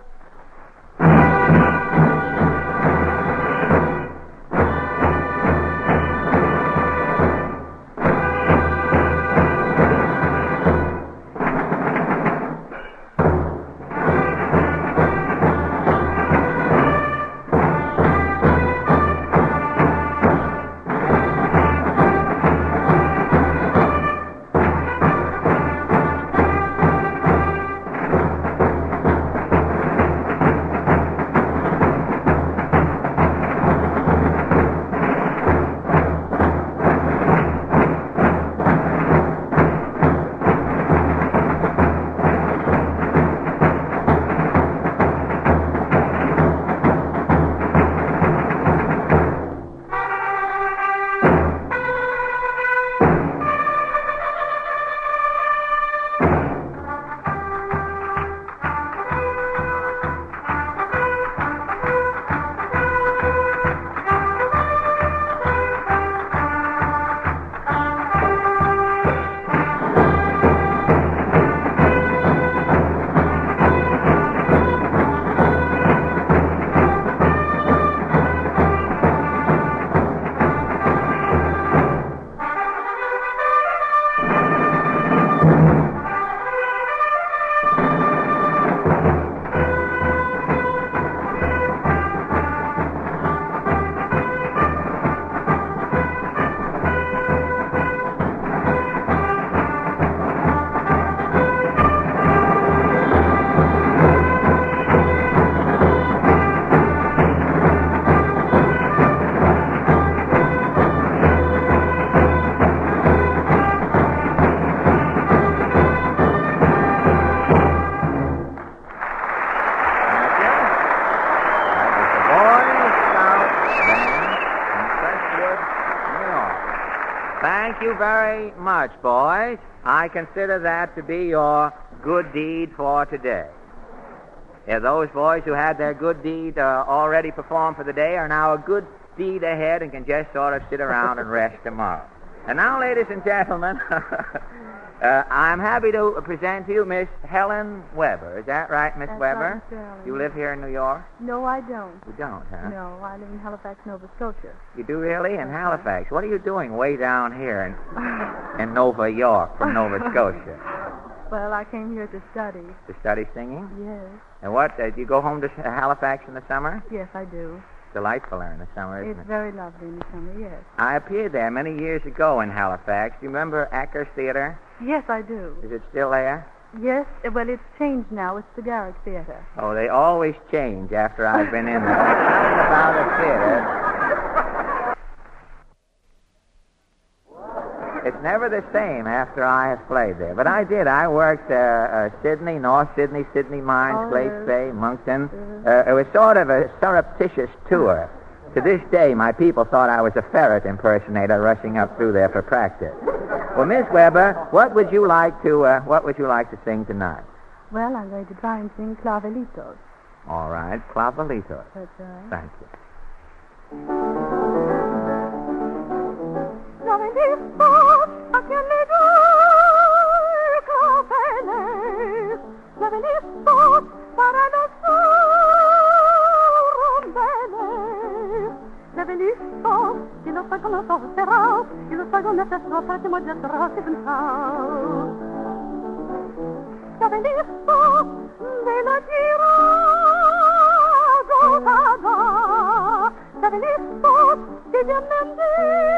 Thank you very much, boys. I consider that to be your good deed for today. Those boys who had their good deed already performed for the day are now a good deed ahead and can just sort of sit around and rest tomorrow. And now, ladies and gentlemen, I'm happy to present to you Miss Helen Weber. Is that right, Miss Weber? Right, darling. You live here in New York? No, I don't. You don't, huh? No, I live in Halifax, Nova Scotia. You do really? In Halifax. What are you doing way down here in Nova York from Nova Scotia? Well, I came here to study. To study singing? Yes. And what, do you go home to Halifax in the summer? Yes, I do. Delightful there in the summer, isn't it? It's very lovely in the summer, yes. I appeared there many years ago in Halifax. Do you remember Acker's Theater? Yes, I do. Is it still there? Yes, well, it's changed now. It's the Garrick Theater. Oh, they always change after I've been in there. Something about a theater. it's never the same after I have played there. But I did. I worked Sydney, North Sydney, Sydney Mines, Glace Bay, Moncton. It was sort of a surreptitious tour. To this day, my people thought I was a ferret impersonator rushing up through there for practice. Well, Miss Weber, what would you like to sing tonight? Well, I'm going to try and sing Clavelitos. All right, Clavelitos. That's right. Thank you. Clavelitos, ¿a quién le doy claveles? Clavelitos para los rondeles. Clavelitos, que los hago los ojos cerrados y los hago necesarios para que muchas cerradas y pensados. Clavelitos de la tierra gozada. Clavelitos que llaman de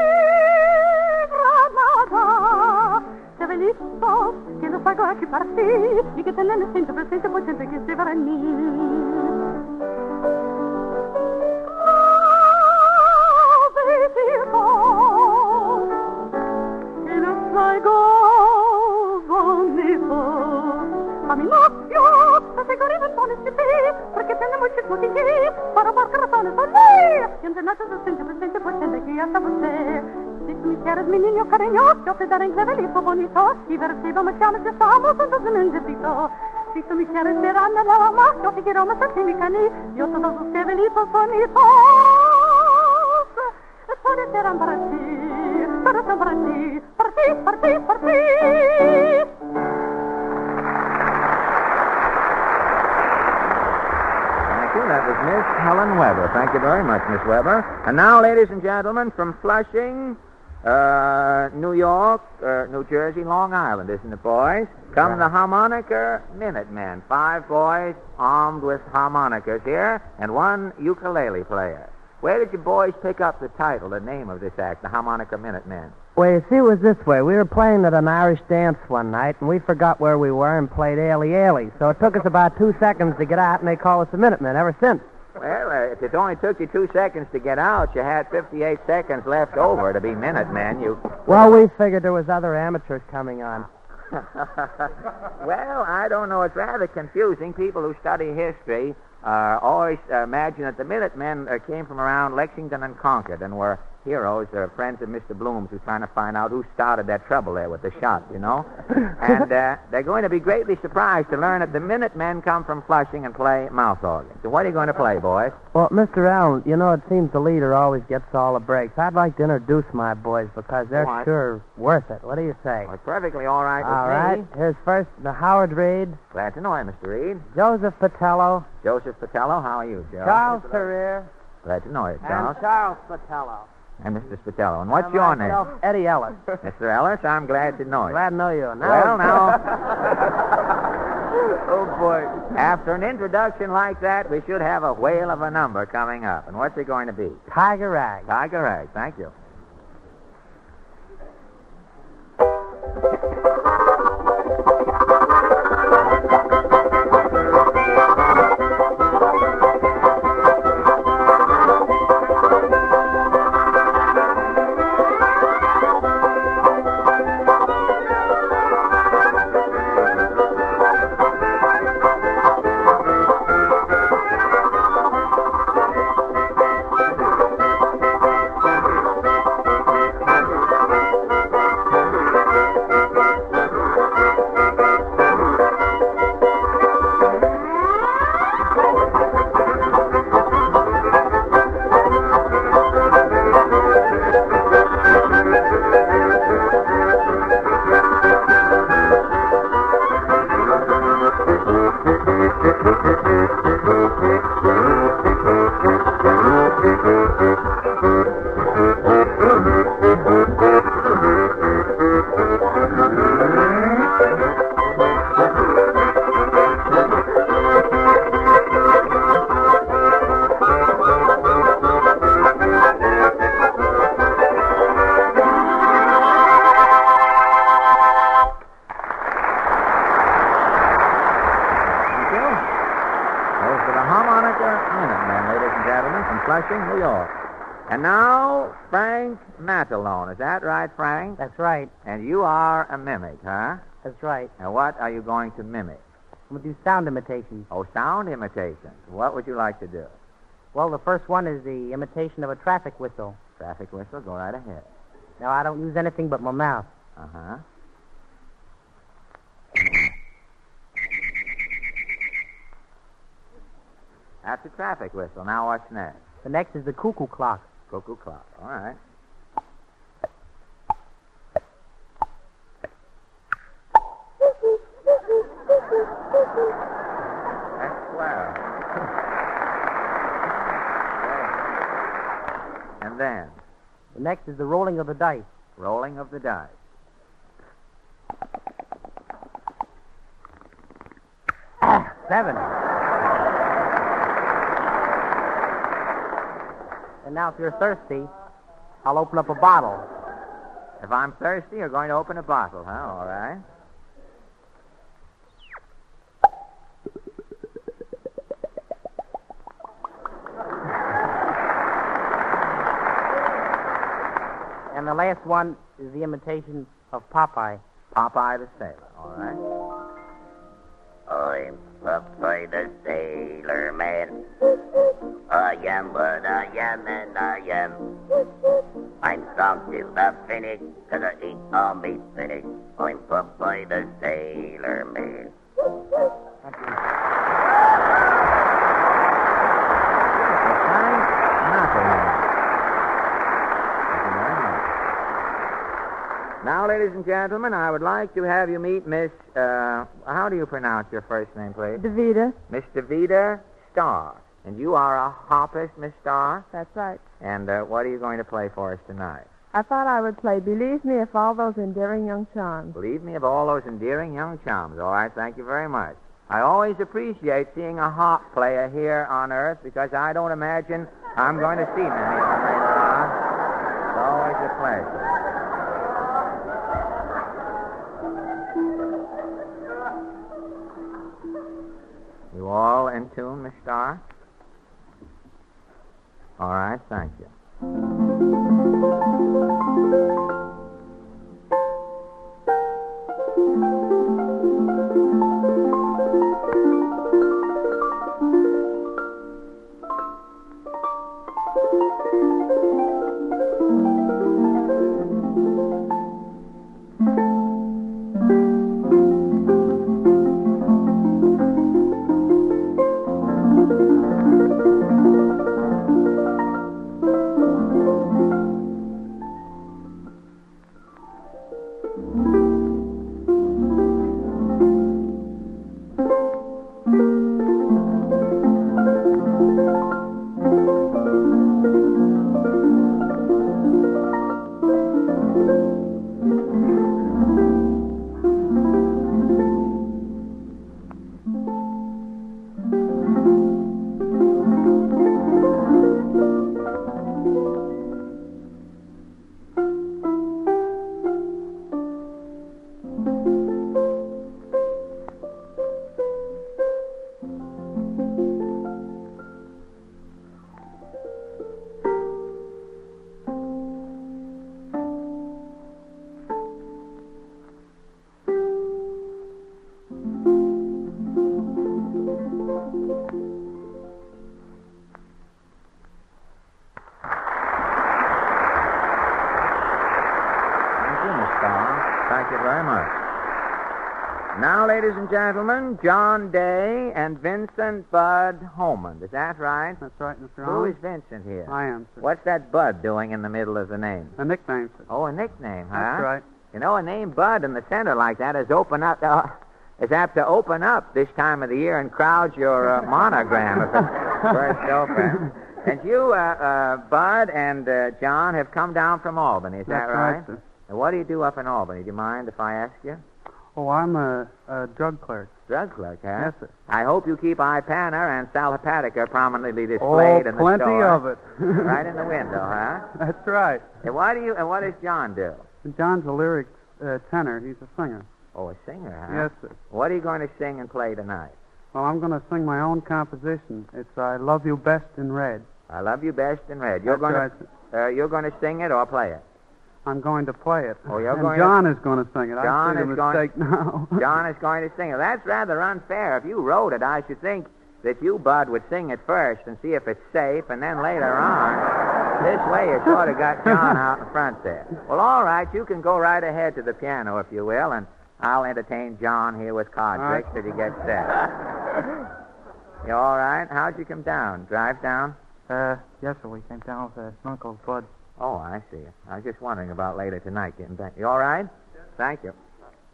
Granada. Clavelitos que los hago aquí para ti y que tienen el ciento presente por siempre que se verá en mí. Clavelitos que los hago bonitos. A mi novio se asegura en pones que sí, porque tiene muchísimo que ir, para por qué razones volver. Y entre nosotros siempre presente pues de que hasta usted. Si tú me quieres, mi niño cariñoso, yo te daré un clavelito bonito, y ver si vamos a que estamos juntos en un besito. Si tú me quieres ver anda nada más, yo te quiero más así mi cani, yo todos los clavelitos bonitos, pueden ser para ti, para ti, para ti, para ti, para ti. That was Miss Helen Weber. Thank you very much, Miss Weber. And now, ladies and gentlemen, from Flushing, New York, New Jersey, Long Island, isn't it, boys? Come the Harmonica Minutemen. 5 boys armed with harmonicas here, and 1 ukulele player. Where did you boys pick up the title, the name of this act, the Harmonica Minutemen? Well, you see, it was this way. We were playing at an Irish dance one night, and we forgot where we were and played Ailey Ailey. So it took us about 2 seconds to get out, and they call us the Minutemen ever since. Well, if it only took you 2 seconds to get out, you had 58 seconds left over to be Minutemen. Well, we figured there was other amateurs coming on. Well, I don't know. It's rather confusing. People who study history always imagine that the Minutemen came from around Lexington and Concord and were heroes, friends of Mr. Bloom's, who's trying to find out who started that trouble there with the shot, you know. And they're going to be greatly surprised to learn that the Minutemen come from Flushing and play mouth organ. So what are you going to play, boys? Well, Mr. Allen, you know, it seems the leader always gets all the breaks. I'd like to introduce my boys because they're sure worth it. What do you say? Well, it's perfectly all right with me. All right. Here's first the Howard Reed. Glad to know you, Mr. Reed. Joseph Patello. Joseph Patello, how are you, Joe? Charles Ferrier. Glad to know you, Charles. And Charles Patello. And Mr. Spatello. And what's your name? Eddie Ellis. Mr. Ellis, I'm glad to know you. Glad to know you. Well, now... Oh, boy. After an introduction like that, we should have a whale of a number coming up. And what's it going to be? Tiger Rag. Tiger Rag. Thank you. And now, Frank Matalone. Is that right, Frank? That's right. And you are a mimic, huh? That's right. And what are you going to mimic? I'm going to do sound imitations. Oh, sound imitations. What would you like to do? Well, the first one is the imitation of a traffic whistle. Traffic whistle? Go right ahead. Now, I don't use anything but my mouth. Uh-huh. That's a traffic whistle. Now what's next? The next is the cuckoo clock. Cuckoo clock. All right. That's swell. And then? The next is the rolling of the dice. Rolling of the dice. Seven. And now, if you're thirsty, I'll open up a bottle. If I'm thirsty, you're going to open a bottle, huh? All right. And the last one is the imitation of Popeye. Popeye the Sailor, all right. I'm Popeye the Sailor Man. I am what I am and I am. I'm strong to the finish, 'cause I eat all meat finish. I'm Popeye the Sailor Man. Now, ladies and gentlemen, I would like to have you meet Miss, how do you pronounce your first name, please? Davida. Miss Davida Starr. And you are a harpist, Miss Starr? That's right. And what are you going to play for us tonight? I thought I would play Believe Me If All Those Endearing Young Charms. Believe me of all those endearing young charms. All right, thank you very much. I always appreciate seeing a harp player here on Earth because I don't imagine I'm going to see many of them later on. It's always a pleasure. You all in tune, Miss Starr? All right, thank you. Thank you very much. Now, ladies and gentlemen, John Day and Vincent Bud Holman. Is that right? That's right, Mr. Who Holmes. is Vincent here? I am, sir. What's that Bud doing in the middle of the name? A nickname, sir. Oh, a nickname, huh? That's right. You know, a name Bud in the center like that is apt to open up this time of the year and crowd your monogram if it's first open. And you, Bud and John, have come down from Albany. Is that That's right, sir. And what do you do up in Albany? Do you mind if I ask you? Oh, I'm a drug clerk. Drug clerk, huh? Yes, sir. I hope you keep Ipana and Sal Hepatica prominently displayed in the plenty store. of it. Right in the window, huh? That's right. And what does John do? John's a lyric tenor. He's a singer. Oh, a singer, huh? Yes, sir. What are you going to sing and play tonight? Well, I'm going to sing my own composition. It's I Love You Best in Red. I Love You Best in Red. That's right, You're going to sing it or play it? I'm going to play it. Oh, you're and going John is going to sing it. John I see the is going- mistake now. John is going to sing it. That's rather unfair. If you wrote it, I should think that you, Bud, would sing it first and see if it's safe, and then later on, this way you sort of got John out in front there. Well, all right, you can go right ahead to the piano, if you will, and I'll entertain John here with card tricks till he gets set. You all right? How'd you come down? Drive down? Yes, sir. We came down with Uncle Bud. Oh, I see. I was just wondering about later tonight getting back. You all right? Thank you.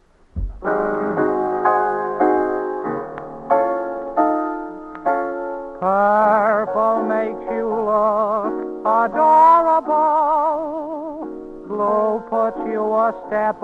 Purple makes you look adorable. Blue puts you a step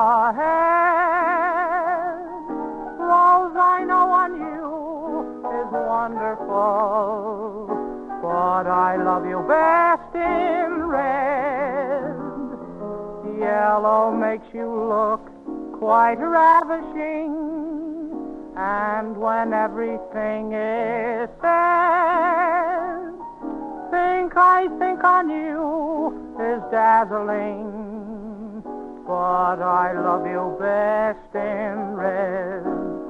ahead. Rose, I know on you is wonderful, but I love you best in red. Yellow makes you look quite ravishing. And when everything is said, I think on you is dazzling, but I love you best in red.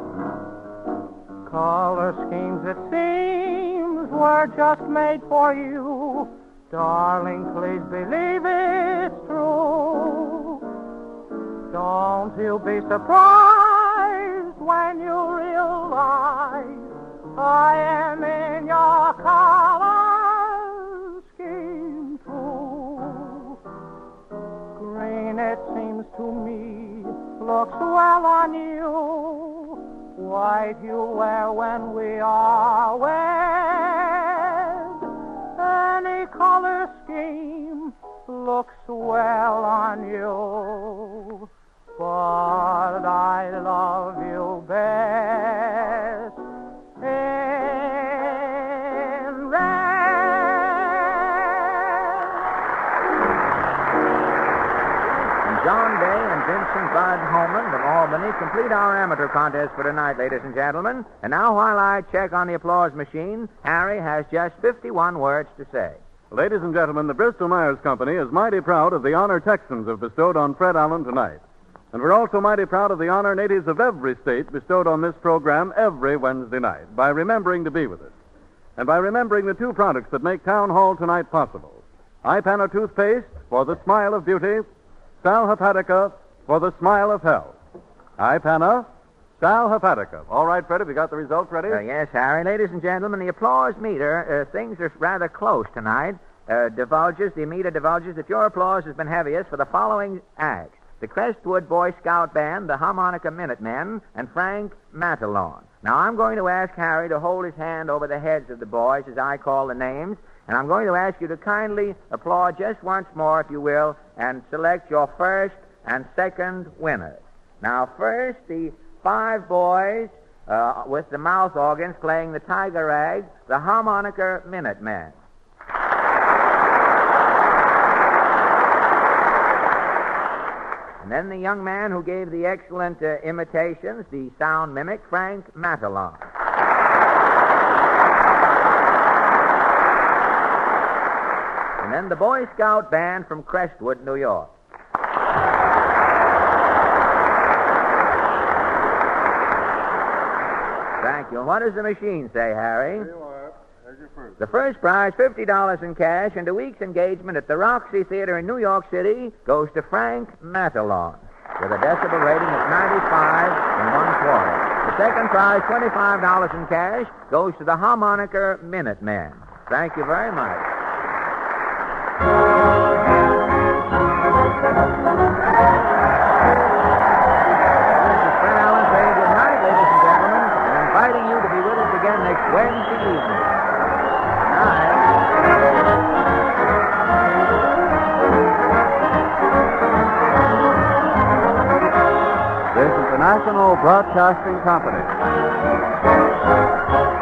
Color schemes, it seems, were just made for you. Darling, please believe it's true. Don't you be surprised when you realize I am in your color scheme too. Green, it seems to me, looks well on you. White you wear when we are wed. Any color scheme looks well on you. But I love you best in And John Day and Vincent Bud Holman of Albany complete our amateur contest for tonight, ladies and gentlemen. And now, while I check on the applause machine, Harry has just 51 words to say. Ladies and gentlemen, the Bristol Myers Company is mighty proud of the honor Texans have bestowed on Fred Allen tonight. And we're also mighty proud of the honor natives of every state bestowed on this program every Wednesday night by remembering to be with us. And by remembering the two products that make Town Hall tonight possible. Ipana toothpaste for the smile of beauty, Sal Hepatica for the smile of health. Ipana, Sal Hepatica. All right, Fred, have you got the results ready? Yes, Harry. Ladies and gentlemen, the applause meter, things are rather close tonight. The meter divulges that your applause has been heaviest for the following acts: the Crestwood Boy Scout Band, the Harmonica Minutemen, and Frank Matalon. Now, I'm going to ask Harry to hold his hand over the heads of the boys as I call the names, and I'm going to ask you to kindly applaud just once more, if you will, and select your first and second winners. Now, first, the 5 boys with the mouth organs playing the Tiger Rag, the Harmonica Minutemen. And then the young man who gave the excellent imitations, the sound mimic, Frank Matalon. And then the Boy Scout Band from Crestwood, New York. Thank you. And what does the machine say, Harry? The first prize, $50 in cash, and a week's engagement at the Roxy Theater in New York City goes to Frank Matalon with a decibel rating of 95 1/4. The second prize, $25 in cash, goes to the Harmonica Minutemen. Thank you very much. This is Fred Allen saying good night, ladies and gentlemen, and inviting you to be with us again next Wednesday evening. This is the National Broadcasting Company.